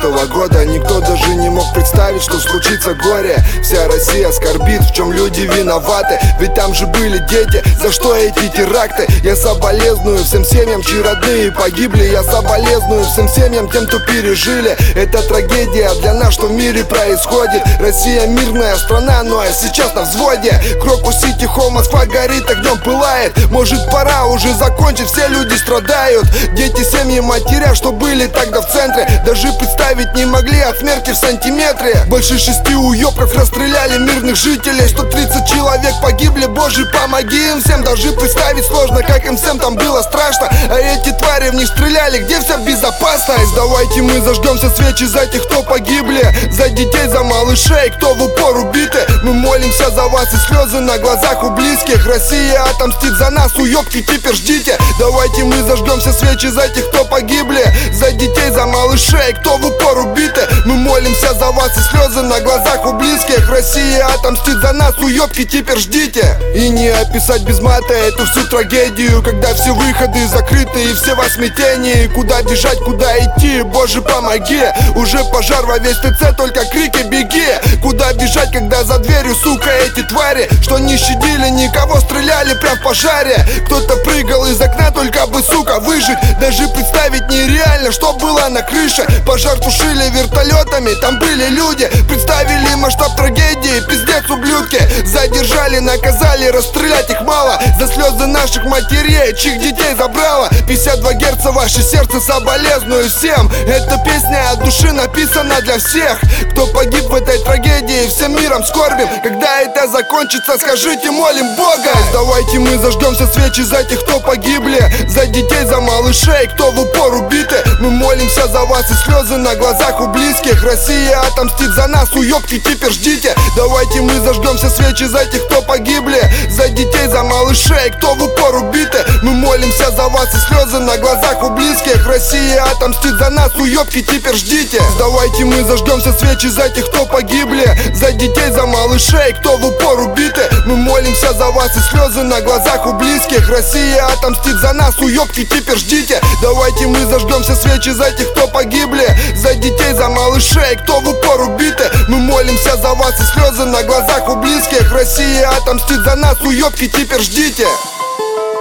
2014 года никто даже не мог представить, что случится горе. Вся Россия скорбит, в чем люди виноваты, ведь там же были дети. За что эти теракты? Я соболезную всем семьям, чьи родные погибли. Я соболезную всем семьям, тем, кто пережили. Это трагедия для нас, что в мире происходит. Россия мирная страна, ну а сейчас на взводе. Крокус-Сити, Холл, Москва горит, огнем пылает. Может, пора уже закончить, все люди страдают. Дети, семьи, матеря, что были тогда в центре, даже представить не могли от смерти в сантиметре. Больше 6 уёбков расстреляли мирных жителей. 130 человек погибли, боже, помоги им всем. Даже представить сложно, как им всем там было страшно. А эти твари в них стреляли, где вся безопасность? Давайте мы зажгемся свечи за тех, кто погибли, за детей, за малышей, кто в упор убиты. Мы молимся за вас, и слезы на глазах у близких. Россия отомстит за нас, уёбки, теперь ждите. Давайте мы зажгемся свечи за тех, кто погибли, за детей, за малышей, кто в упор убиты. Мы молимся за вас, и слезы на глазах у близких. Россия отомстит за нас, уёбки, теперь ждите. И не описать без мата эту всю трагедию, когда все выходы закрыты и все во смятении. Куда бежать, куда идти, боже, помоги. Уже пожар во весь ТЦ, только крики беги. Куда бежать, когда за дверью, сука, эти твари, что не щадили никого, стреляли прям в пожаре. Кто-то прыгал из окна, только бы, сука, выжить. Даже представить нереально, что было на крыше. Пожар тушили вертолетами, там были люди. Представили масштаб трагедии, пиздец, ублюдки. Задержали, наказали, расстрелять их мало. За слезы наших матерей, чьих детей забрало. 52 герца, ваше сердце, соболезную всем. Эта песня от души написана для всех, кто погиб в этой трагедии, всем миром скорбим. Когда это закончится, скажите, молим Бога. Давайте мы зажгемся свечи за тех, кто погибли, за детей, за малышей, кто в упор убиты. Мы молимся за вас, и слезы на глазах у близких. Россия отомстит за нас, уёбки, теперь ждите. Давайте мы зажгемся свечи за тех, кто погибли, за детей, за малышей, кто в упор убиты. Мы молимся за вас, и слезы на глазах у близких. Россия отомстит за нас, уёбки, теперь ждите. Давайте мы зажгемся свечи за тех, кто погибли, за детей, за малышей, кто в упор убиты. Мы молимся за вас, и слезы на глазах у близких. Россия отомстит за нас, уёбки, теперь ждите. Давайте мы зажгемся свечи за тех, кто погибли, за детей, за малышей, кто в упор убиты. Мы молимся за вас, и слезы на глазах у близких. Россия отомстит за нас, уёбки, теперь ждите.